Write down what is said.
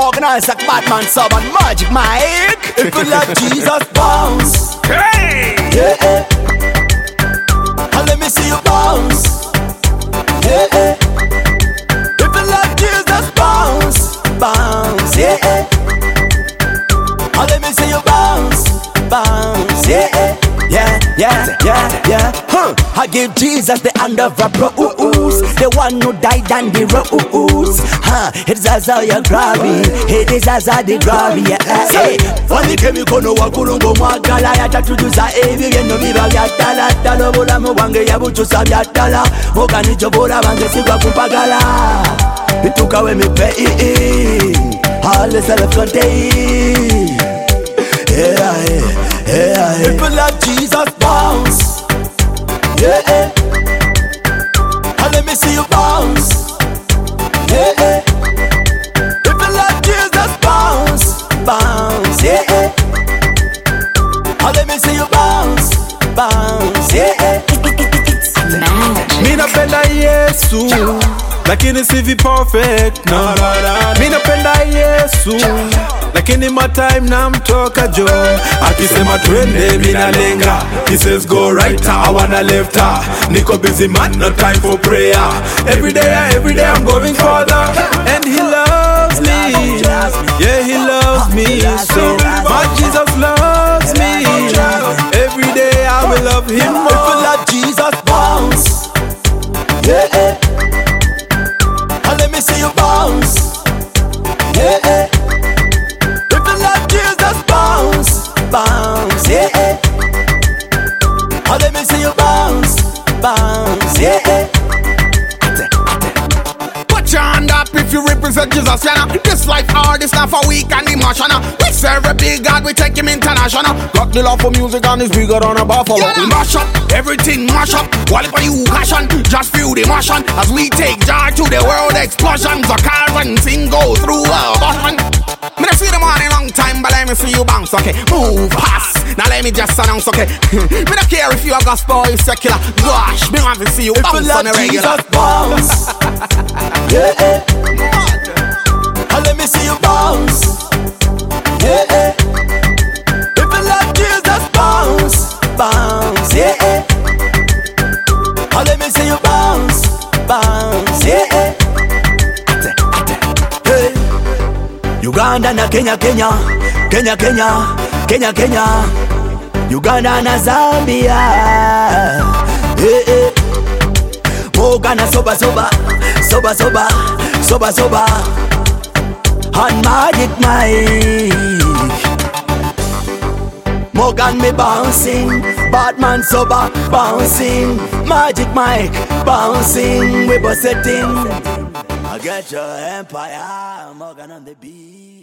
Organized like Batman Sub and Magic Mike. If you love Jesus, bounce. Hey! Yeah. And let me see you bounce. Yeah. If you love Jesus, bounce, bounce. Yeah. And let me see you bounce, bounce. Yeah. Yeah. I give Jesus the hand of a bruise, the one who died on the rose. It's as how you glory, it is as how the glory. Funny kemi kono wakulungo mwagala yatatujuza ebi byeno biba byatala talo bulamu bwange yabuchusa byatala moganicho bula bange sigwa kumpagala itukawe mipe all is self-contained. Yeah. People love Jesus, bounce. Yeah. And let me see you bounce. Yeah. People love Jesus, bounce, bounce. Yeah. And let me see you bounce, bounce. Yeah. Mi napenda Yesu, lakini sivi perfect no. Mi napenda Yesu, lakini my time na mtoka jo. Akisema twende mina lenga, he says go right, I wanna left. Niko busy man, no time for prayer. Every day I'm going further. And he loves me, yeah he loves me. So my Jesus loves me. Every day I will love him more. If you love Jesus, bounce. Yeah. And let me see you bounce. Yeah. If you love Jesus, bounce, bounce. Yeah. And let me see you bounce, bounce. Yeah. Put your hand up if you represent Jesus, you know. This life hard, it's not for weak and emotional. We serve a big God, we take him international. Got the love for music and it's bigger than a buffalo. We mash up, everything mash up. What for you passion, just feel the motion. As we take joy to the world explosions. The cars and sing go through a button. Me not see the money long time, but let me see you bounce, okay. Move, pass, now let me just announce, okay. Me don't care if you a gospel or you secular. Gosh, me want to see you bounce on the regular. Jesus, bounce. Yeah. And let me see you bounce. Yeah. If you love Jesus, bounce, bounce. Yeah. And let me see you bounce, bounce. Yeah. Hey. Uganda na Kenya. Uganda na Zambia. Hey. Mogana soba. And Magic Mike. Morgan me bouncing, Batman soba bouncing, Magic Mike bouncing, we busting. I get your empire, Morgan on the beat.